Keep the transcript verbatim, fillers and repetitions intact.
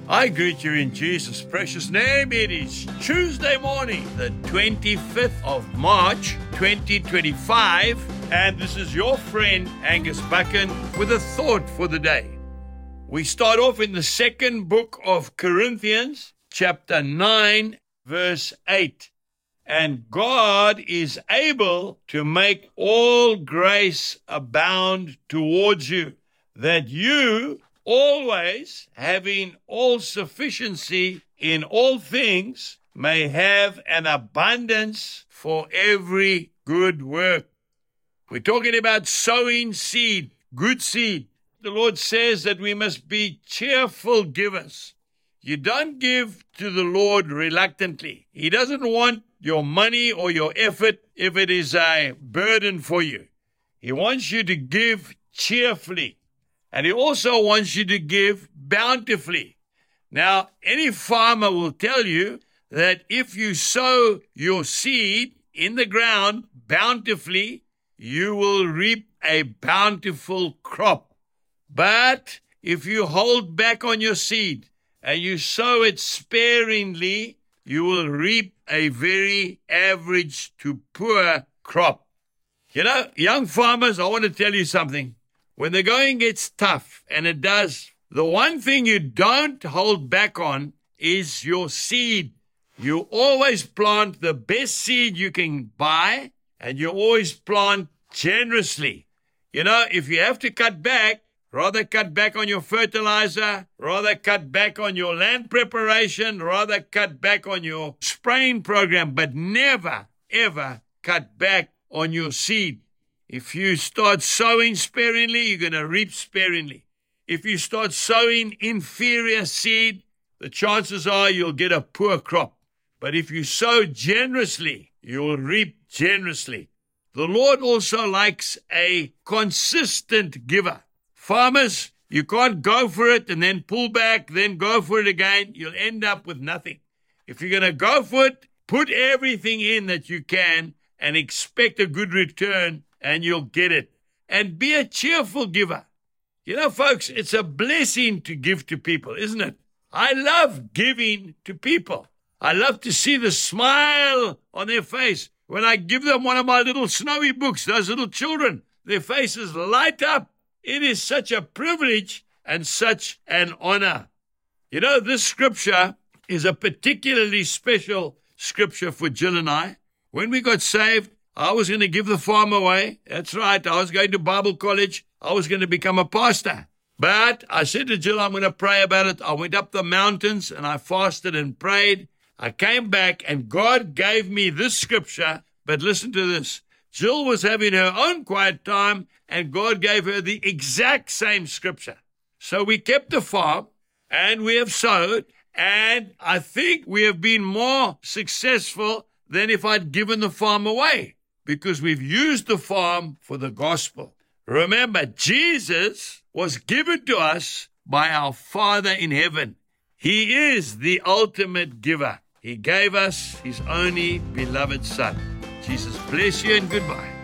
I greet you in Jesus' precious name. It is Tuesday morning, the twenty-fifth of March, twenty twenty-five, and this is your friend Angus Buchan with a thought for the day. We start off in the second book of Corinthians, chapter nine, verse eight. And God is able to make all grace abound towards you, that you, always having all sufficiency in all things, may have an abundance for every good work. We're talking about sowing seed, good seed. The Lord says that we must be cheerful givers. You don't give to the Lord reluctantly. He doesn't want your money or your effort if it is a burden for you. He wants you to give cheerfully. And he also wants you to give bountifully. Now, any farmer will tell you that if you sow your seed in the ground bountifully, you will reap a bountiful crop. But if you hold back on your seed and you sow it sparingly, you will reap a very average to poor crop. You know, young farmers, I want to tell you something. When the going gets tough, and it does, the one thing you don't hold back on is your seed. You always plant the best seed you can buy, and you always plant generously. You know, if you have to cut back, rather cut back on your fertilizer, rather cut back on your land preparation, rather cut back on your spraying program, but never, ever cut back on your seed. If you start sowing sparingly, you're going to reap sparingly. If you start sowing inferior seed, the chances are you'll get a poor crop. But if you sow generously, you'll reap generously. The Lord also likes a consistent giver. Farmers, you can't go for it and then pull back, then go for it again. You'll end up with nothing. If you're going to go for it, put everything in that you can and expect a good return, and you'll get it. And be a cheerful giver. You know, folks, it's a blessing to give to people, isn't it? I love giving to people. I love to see the smile on their face. When I give them one of my little snowy books, those little children, their faces light up. It is such a privilege and such an honor. You know, this scripture is a particularly special scripture for Jill and I. When we got saved, I was going to give the farm away. That's right. I was going to Bible college. I was going to become a pastor. But I said to Jill, I'm going to pray about it. I went up the mountains and I fasted and prayed. I came back and God gave me this scripture. But listen to this. Jill was having her own quiet time and God gave her the exact same scripture. So we kept the farm and we have sowed. And I think we have been more successful than if I'd given the farm away, because we've used the farm for the gospel. Remember, Jesus was given to us by our Father in heaven. He is the ultimate giver. He gave us his only beloved Son. Jesus bless you and goodbye.